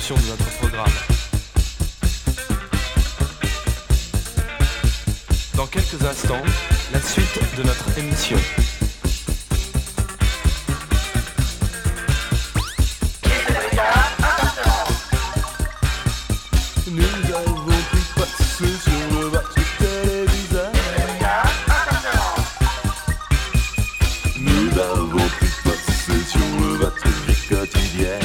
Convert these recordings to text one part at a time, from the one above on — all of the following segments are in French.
présentation de notre programme. Dans quelques instants, la suite de notre émission. Nous avons pu passer sur le votre téléviseur. Nous avons pu passer sur le votre vie quotidienne.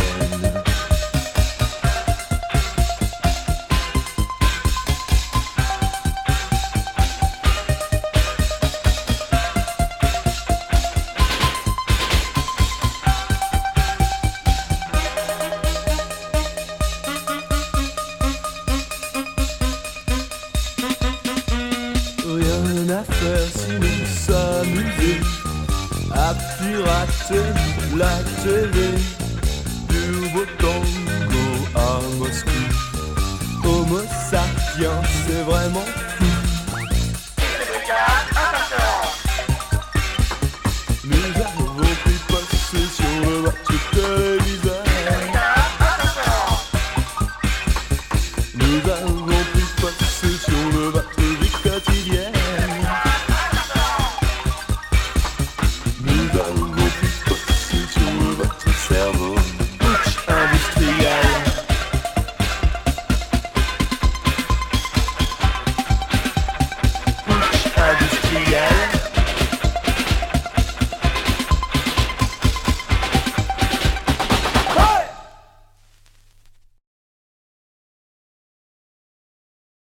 Rien à faire sinon s'amuser à pirater la télé. Du beau tango à Moscou. Homo sapiens, c'est vraiment fou.